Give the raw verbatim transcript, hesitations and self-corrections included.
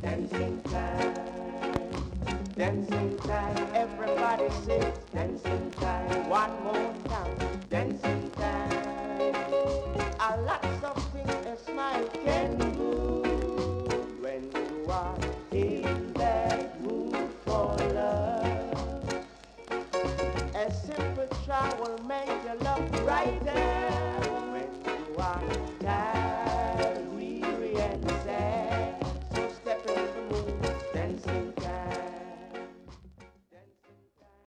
dancing time, dancing time. Everybody sing dancing time. One more time, dancing time. A lot of things a smile can do when you are